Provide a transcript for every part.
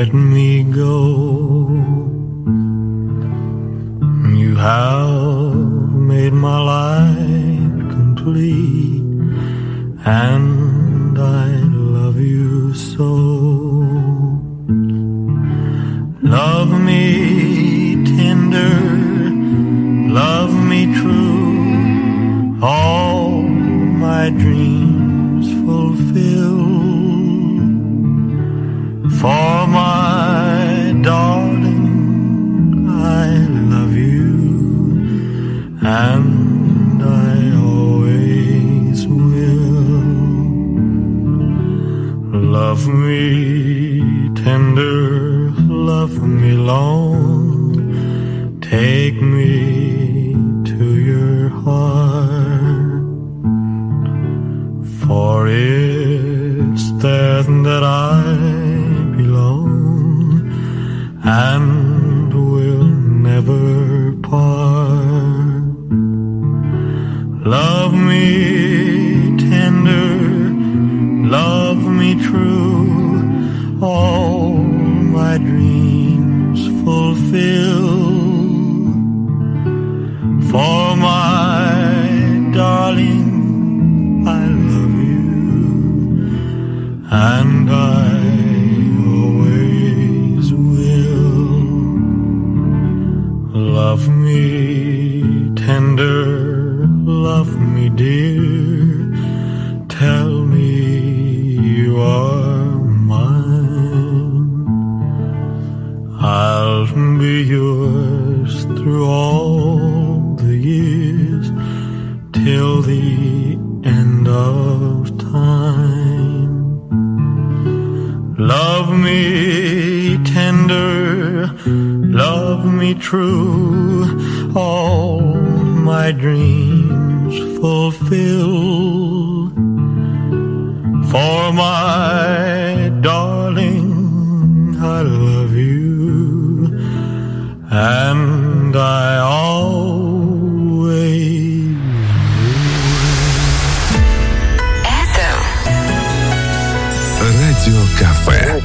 let me go. You have made my life complete, and I love you so. Love me tender, love me true, all my dreams fulfill. For my darling, I love you, and I always will. Love me tender, love me long, take me to your heart, for it's there that I belong and will never part. Love me tender, love me true, all my dreams fulfill. For my darling, I love you, and I always will. Love me tender, love me dear, tell me you are mine. I'll be yours through all the years, till the end of time. Love me tender, love me true, all my dreams fulfill. For my darling, I love you, and I always Радиокафе.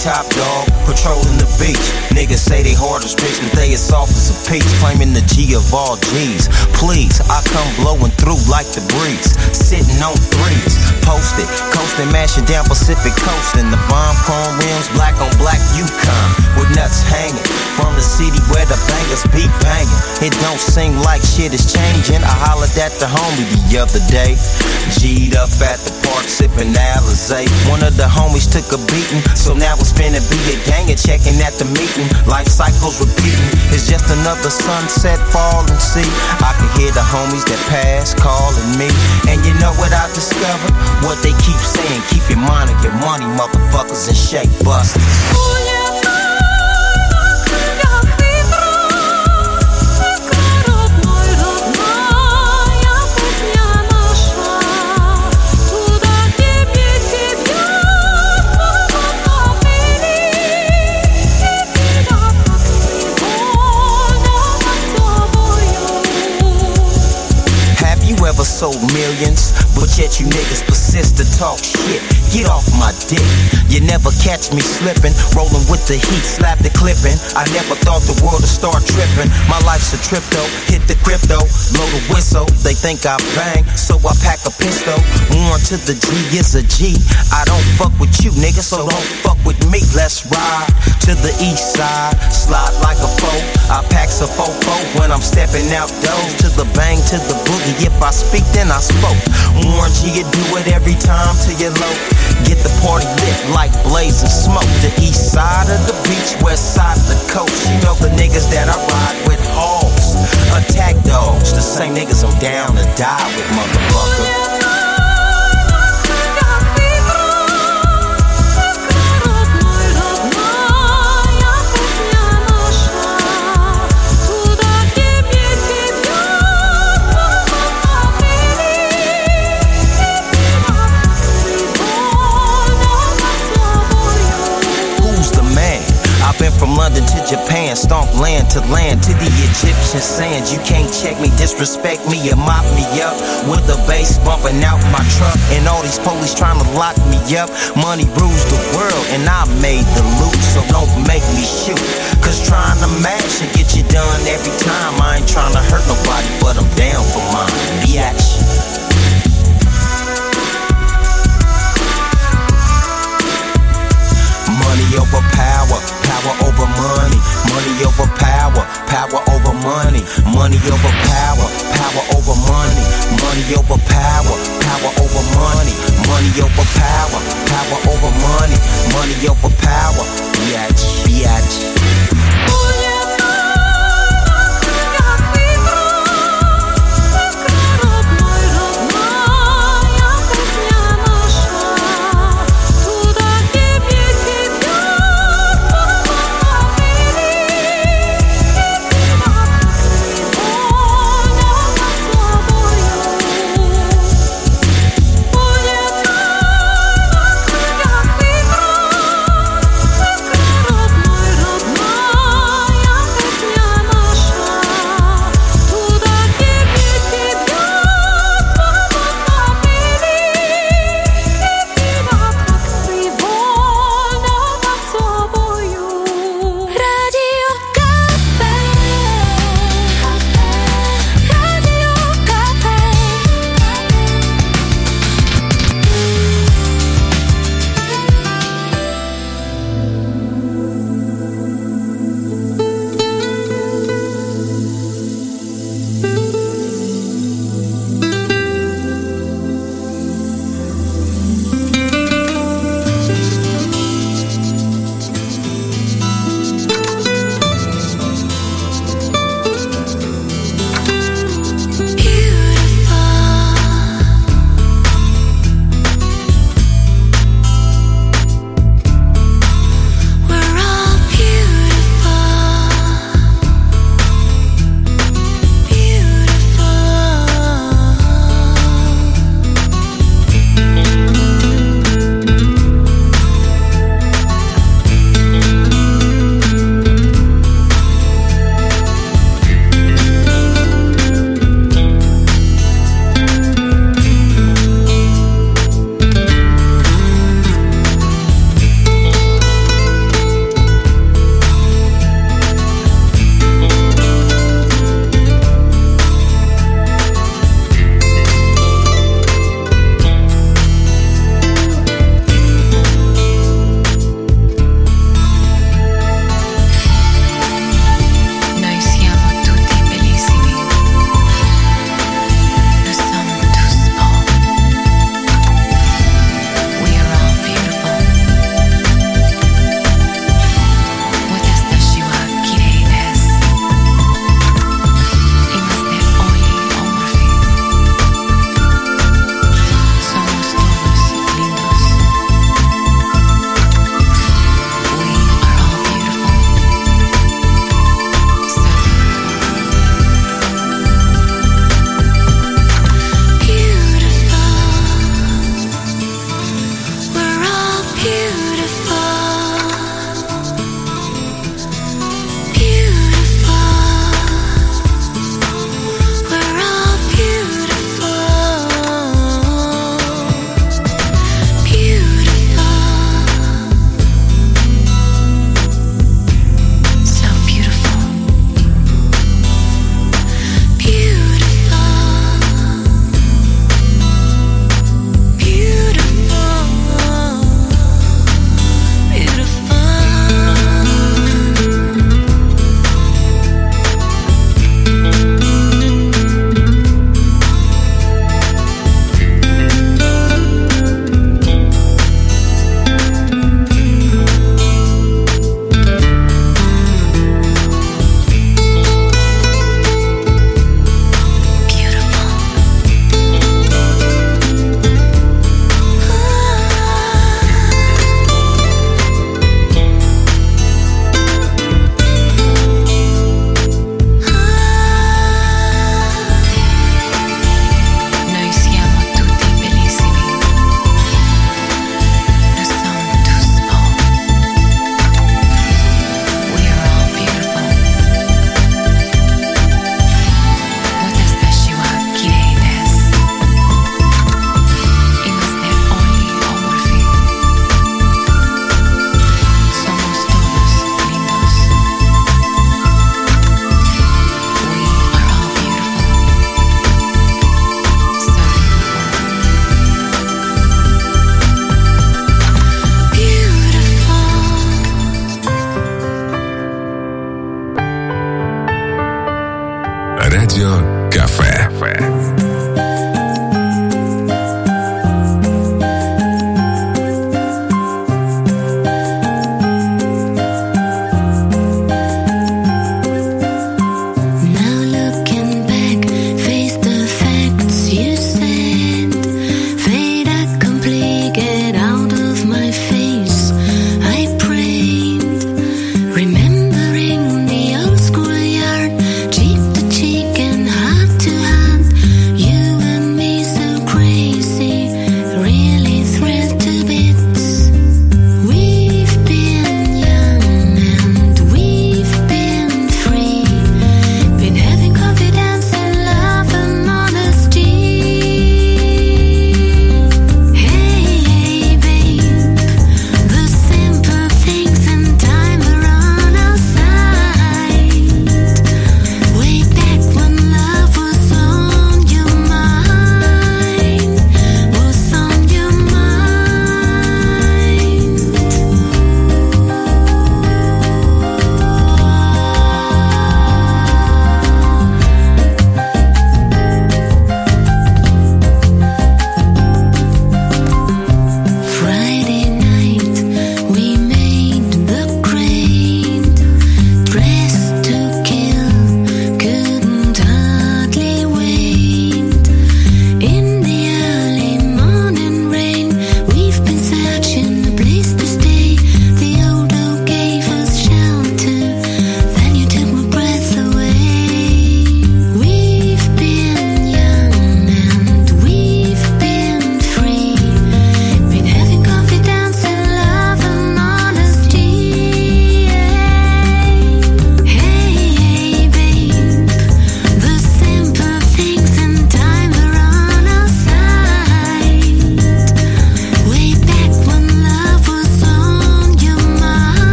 top dog, patrolling the beach. Niggas say they hard as bricks, but they as soft as a peach. Claiming the G of all G's. Please, I come blowing through like the breeze. Sitting on threes, posted, coasting, mashing down Pacific Coast. And the bomb chrome rims, black on black Yukon, with nuts hanging. From the city where the bangers be banging. It don't seem like shit is changing. I hollered at the homie the other day. G'd up at the park, sipping Alizé. One of the homies took a beating, so now it's finna be a gang and checking at the meeting. Life cycles repeating, it's just another sunset, fall and see. I can hear the homies that pass calling me. And you know what I discovered? What they keep saying, keep your mind on your money, motherfuckers, and shake busters. Ever sold millions, but yet you niggas persist to talk shit. Get off my dick. You never catch me slipping, rolling with the heat, slap the clipping. I never thought the world would start tripping. My life's a trip though, hit the crypto, blow the whistle. They think I bang, so I pack a pistol. Warn to the G is a G. I don't fuck with you, nigga, so don't fuck with me. Let's ride to the east side, slide like a foe. I pack a fofo when I'm stepping out doors. To the bang, to the boogie. If I speak, then I spoke. Warn G, you do it every time till you're low. Get the party lit like blazing smoke. The east side of the beach, west side of the coast. You know the niggas that I ride with, hogs, attack dogs. The same niggas I'm down to die with, motherfucker. Been from London to Japan, stomp land to land, to the Egyptian sands. You can't check me, disrespect me, or mop me up with the bass bumping out my truck. And all these police trying to lock me up. Money rules the world, and I made the loot, so don't make me shoot. Cause trying to mash and get you done every time. I ain't trying to hurt nobody, but I'm down for mine. Biatch. Money over power, power over money. Money over power, power over money. Money over power, power over money. Money over power, power over money. Money over power, power over money. Money over power, biatch, biatch.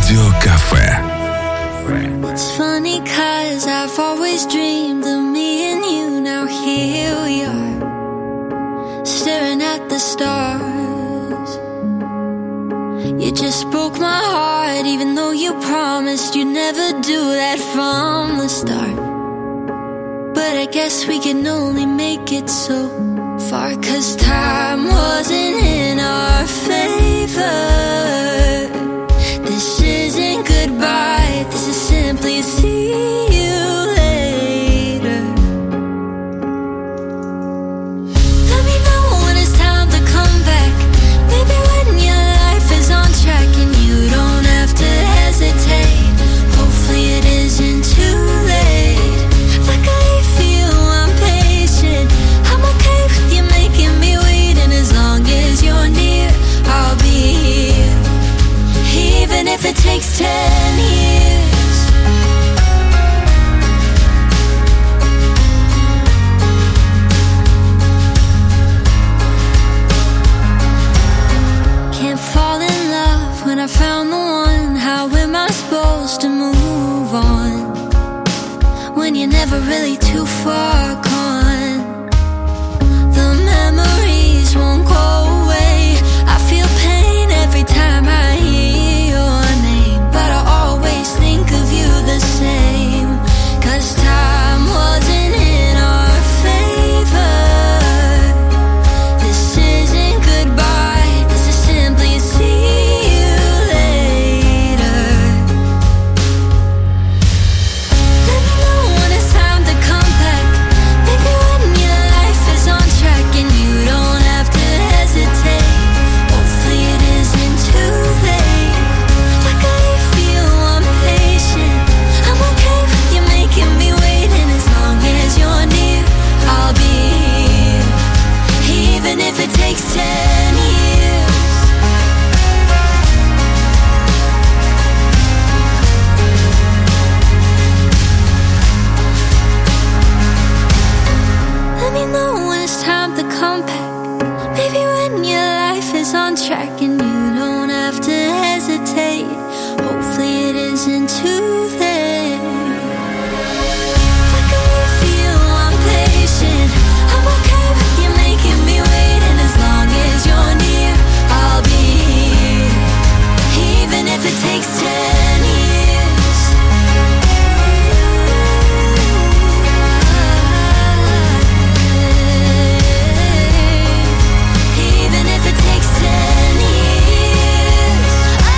Радиокафе. It's funny cause I've always dreamed of me and you. Now here we are, staring at the stars. You just broke my heart, even though you promised you'd never do that from the start. But I guess we can only make it so far, cause time wasn't in our favor. This isn't goodbye, this is simply see you later. Let me know when it's time to come back. Maybe when your life is on track and you don't have to hesitate. Hopefully it isn't too late. Luckily for you I'm patient. I'm okay with you making me wait, and as long as you're near I'll be here, even if it takes 10 years. Can't fall in love when I found the one. How am I supposed to move on when you're never really too far gone? The memories won't go away. I feel pain every time I hear your name, but I always think of you the same, cause time wasn't in our favor. This isn't goodbye, this is simply see you later. Let me know when it's time to come back. Maybe when your life is on track and you don't have to hesitate. Hopefully it isn't too late. Luckily for you I'm patient. I'm okay with you making me wait, and as long as you're near I'll be here, even if it takes 10 years. Let me know when it's time to come back. Maybe when your life is on track and you don't have to hesitate. Hopefully it isn't too late. Luckily for you I'm patient. I'm okay with you making me wait, and as long as you're near I'll be here, even if it takes 10 years. Even if it takes 10 years.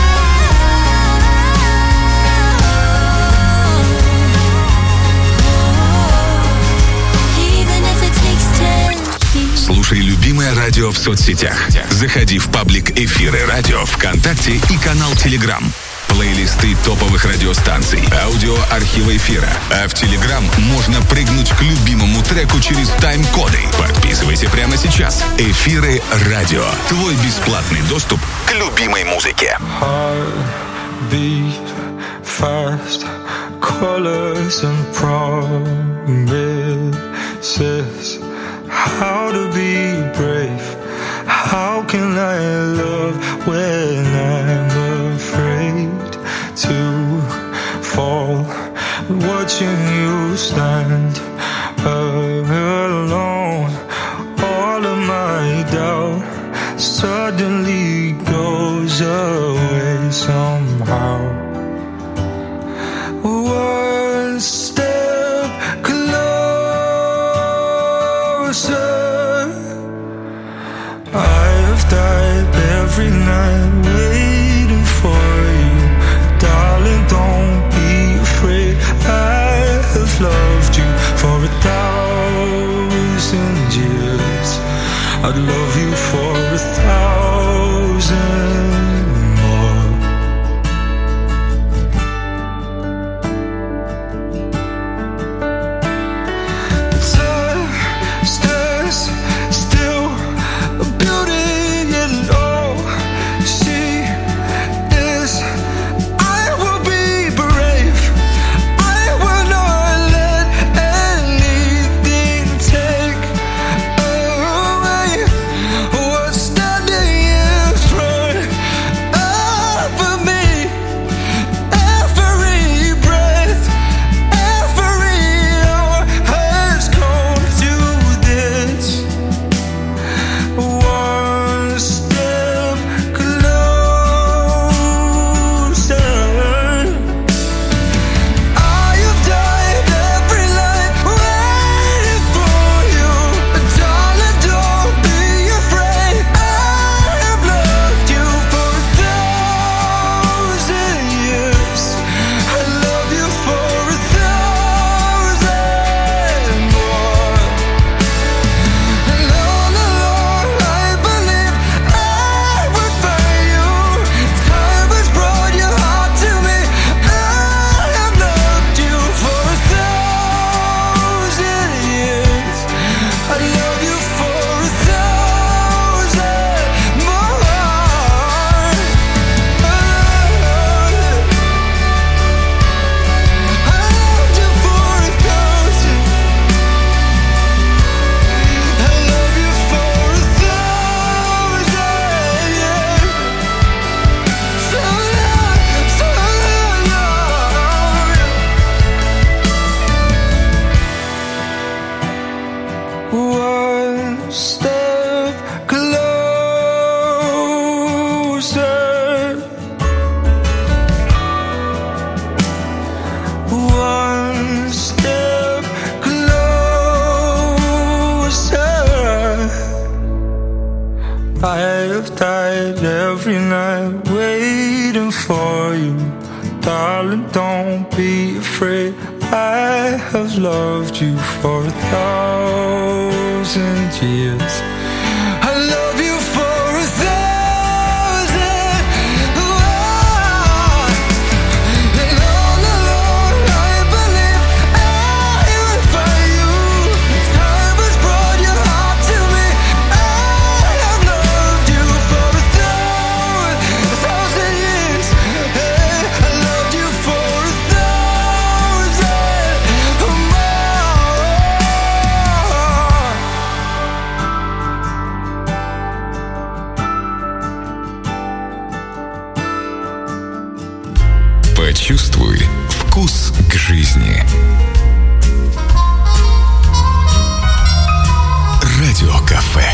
Even if it takes 10 years. Слушай любимое радио в соцсетях. Заходи в паблик «Эфиры радио» ВКонтакте и канал Телеграм. Плейлисты топовых радиостанций, аудио архива эфира. А в Телеграм можно прыгнуть к любимому треку через тайм-коды. Подписывайся прямо сейчас. «Эфиры радио». Твой бесплатный доступ к любимой музыке. Beat fast, colors and promises. How to be brave? How can I love when I'm afraid to fall? Watching you stand alone, all of my doubt suddenly goes away somehow. One step closer. I have died every night waiting for you. Darling, don't be afraid. I have loved you for 1,000 years. I'd love you for 1,000 more. Time stands still, a beauty in all she One step closer. I have died every night waiting for you. Darling, don't be afraid. I have loved you for 1,000 years. I love you for 1,000. And all along I believe I will find you. Time has brought your heart to me. I have loved you for 1,000 years. Hey, I loved you for 1,000 more. Почувствуй вкус к жизни. Радиокафе.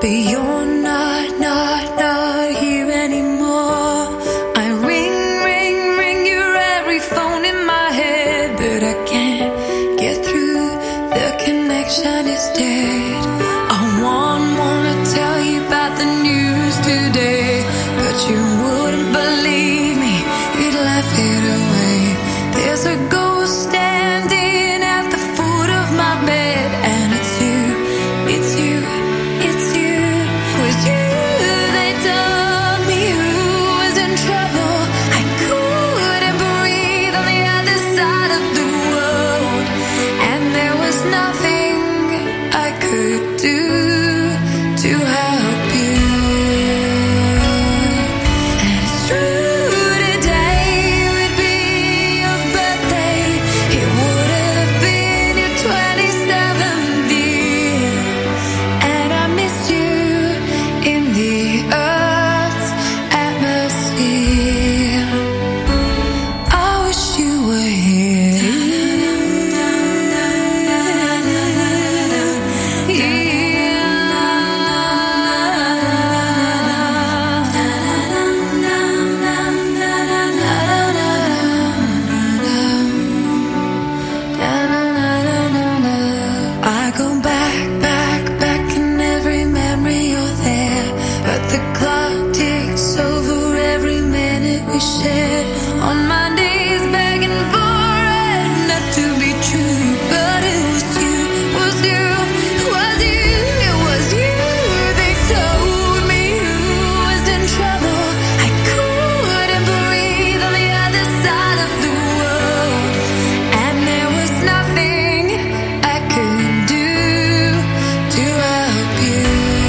but you're not here anymore. I ring your every phone in my head, but I can't get through. The connection is dead. I wanna tell you about the news today, but you wouldn't believe me. You'd laugh it away. There's a ghost standing at the foot of my bed, and it's you. Was you they told me who was in trouble? I couldn't breathe on the other side of the world, and there was nothing I could do to help you. And it's true, today would be your birthday. It would have been your 27th year, and I miss you in the earth's atmosphere. I wish you were here. I go back in every memory you're there, but the clock ticks over every minute we shared. On my knees begging for it not to be true, but it was you. They told me who was in trouble. I couldn't breathe on the other side of the world, and there was nothing I could do to help you.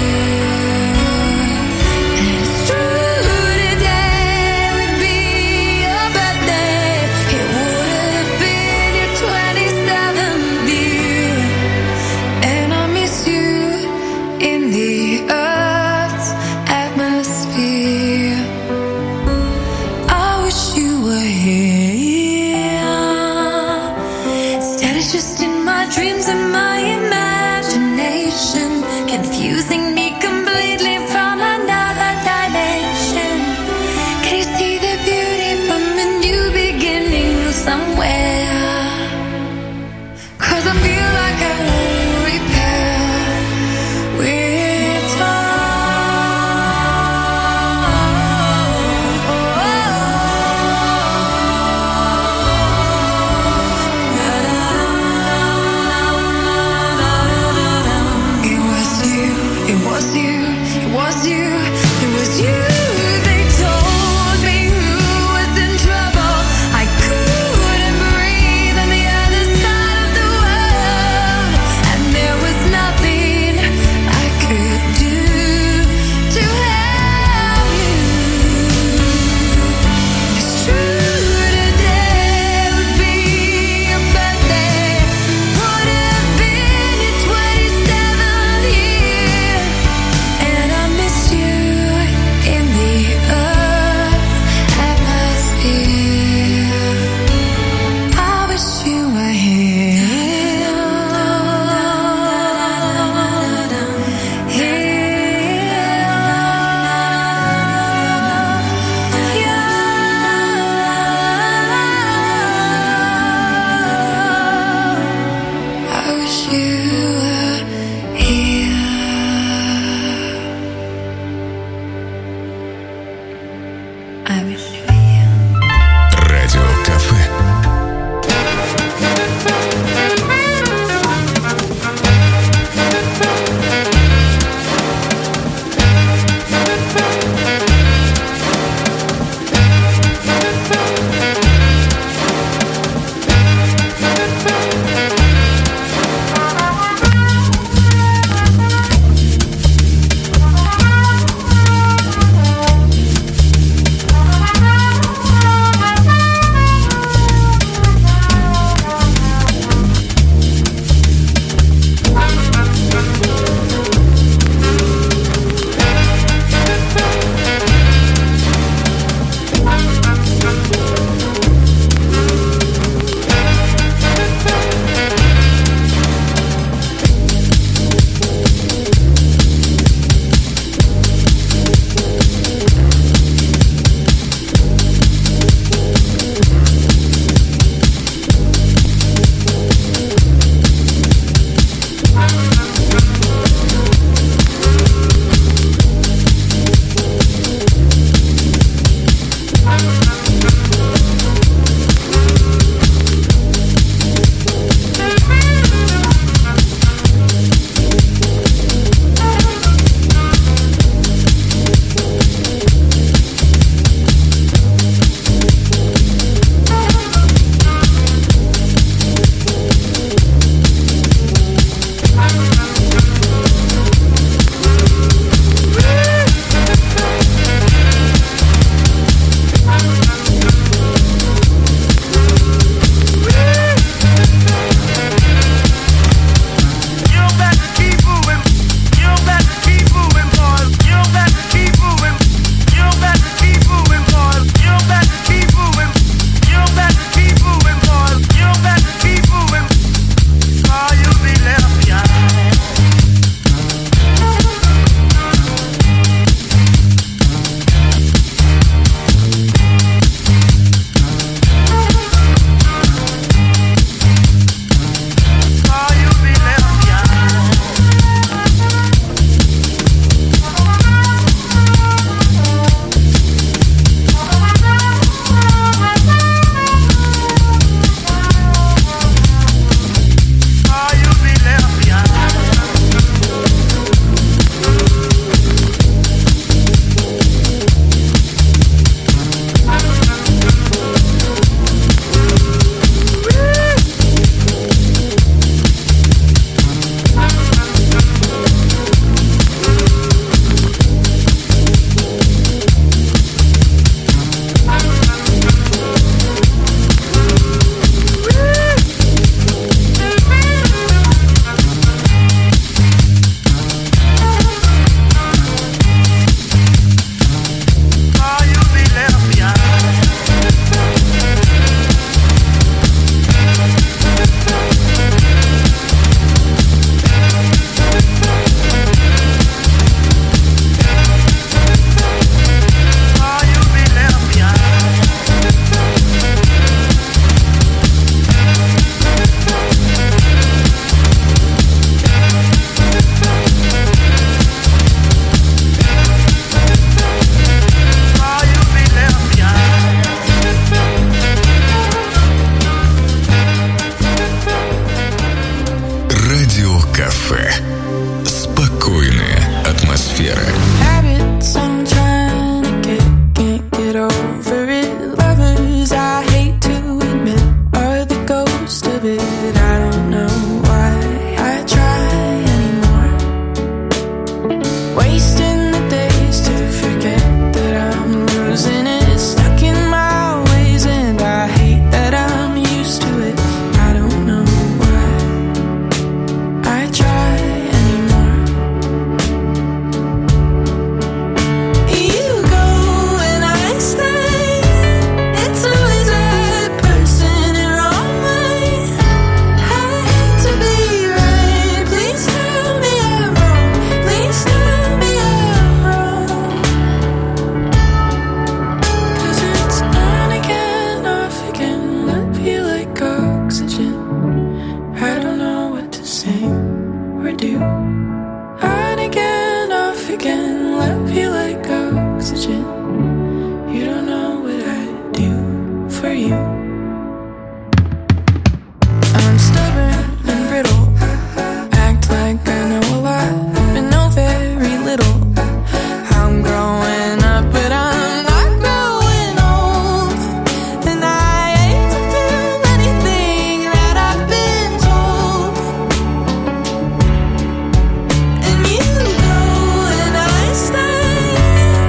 And it's true, today would be your birthday. It would have been your 27th year, and I miss you in the earth's atmosphere. I wish you were here. Instead it's just in my dreams and my imagination, confusing me completely from another dimension. Can you see the beauty from a new beginning somewhere? 'Cause I feel like I won't repair with It was you. They told me who was in trouble. I couldn't breathe on the other side of the world, and there was nothing I could do to help you. It's true, today would be your birthday. Would have been your 27th year, and I miss you love you like oxygen. You don't know what I do for you. I'm stubborn and brittle. Act like I know a lot, but know very little. I'm growing up, but I'm not growing old. And I hate to do anything that I've been told. And you go and I stay.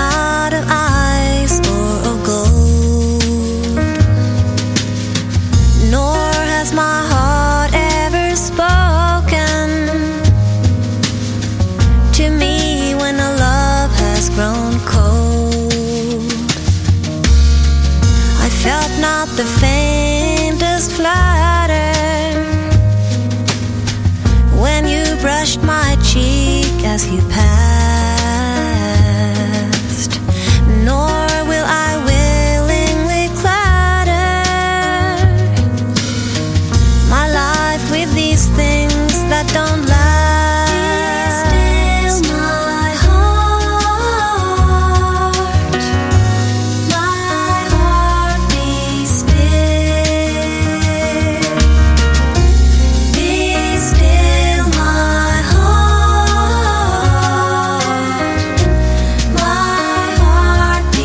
not of ice or of gold, nor has my heart ever spoken to me when a love has grown cold. I felt not the faintest flutter when you brushed my cheek as you passed, nor will I willingly clutter my life with these things that don't last. Be still, my heart, be still. Be still, my heart, be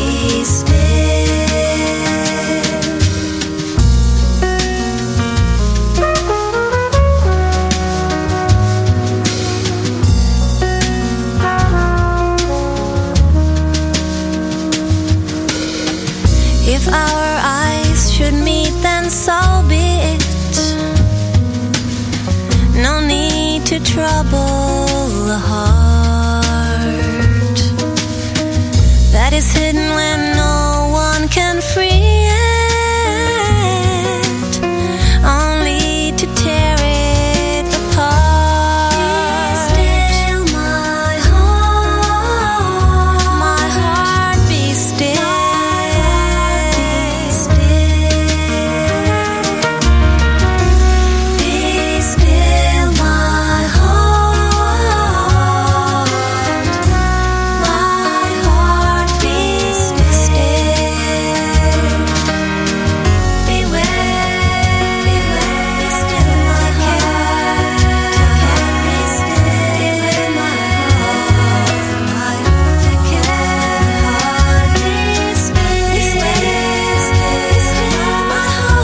still. If our eyes should meet, then so be it. No need to trouble the heart that is hidden when no one can free it, only to tear it apart. Be still, my heart, be still. Be still, my heart, be still. Beware, be still, my heart, be still, my heart, take care, be still, my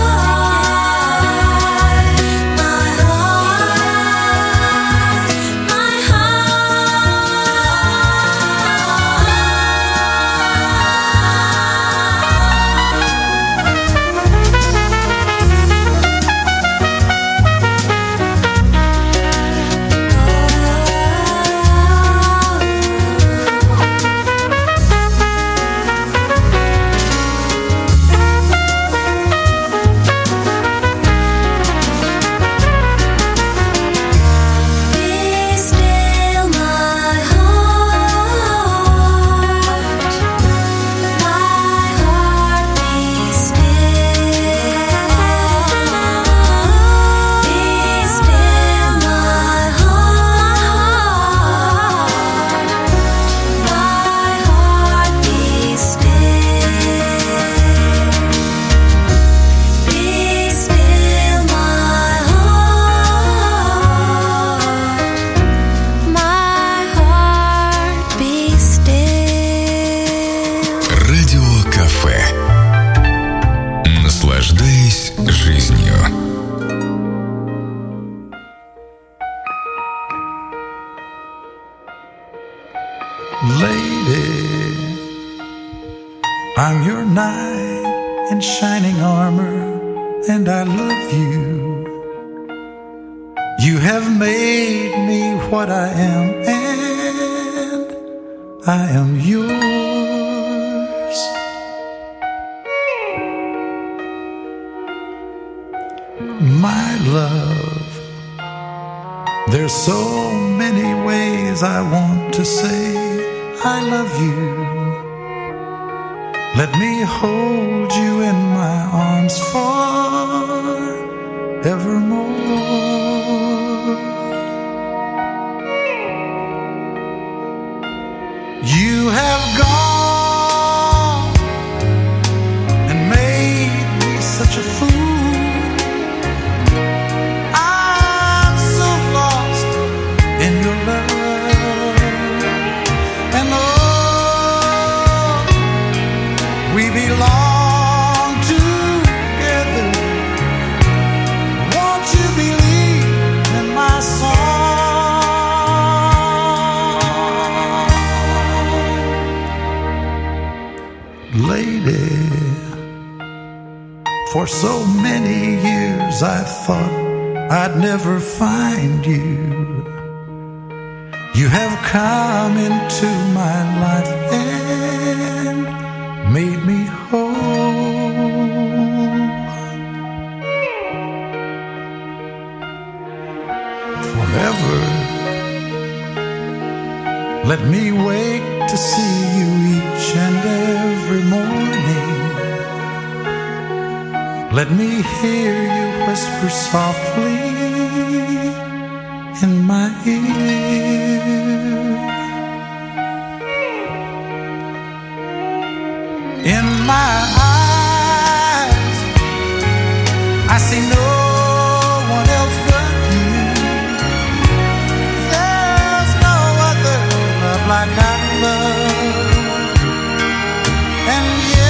Lady, I'm your knight in shining armor, and I love you. You have made me what I am, and I am yours. My love, there's so many ways I want to say I love you. Let me hold you in my arms forevermore. You have gone and made me such a fool. I'm so lost in your love. We belong together. Won't you believe in my song? lady. For so many years I thought I'd never find you. You have come into my life and made me whole. Forever, let me wake to see you each and every morning. Let me hear you whisper softly in my ear. In my eyes, I see no one else but you. There's no other love like our love. And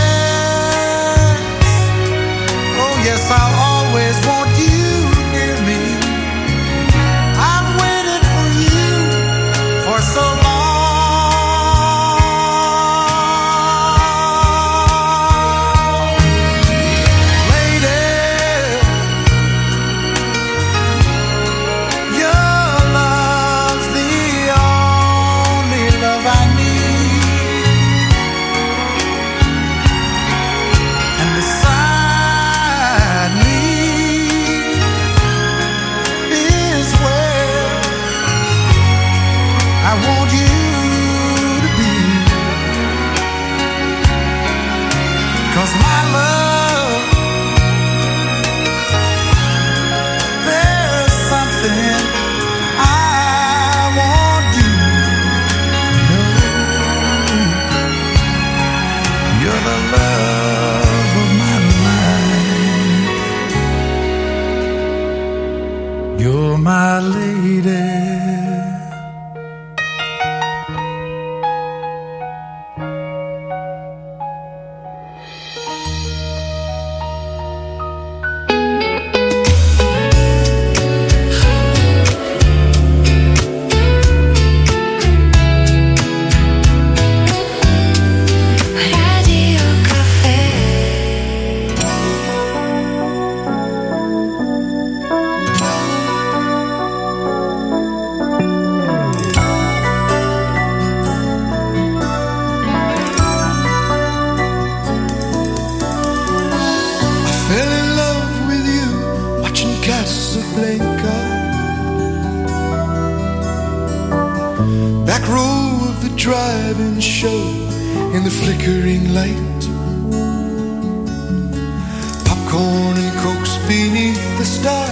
yes, I'll always want you near me. I've waited for you for so long. Lady, your love's the only love I need. And beside me is where I want you to be. 'Cause my love, there's something I want you to know. You're the love of my life. You're my lady. Radio Cafe. Fell in love with you watching Casablanca. Back row of the drive-in show in the flickering light. Popcorn and cokes beneath the stars.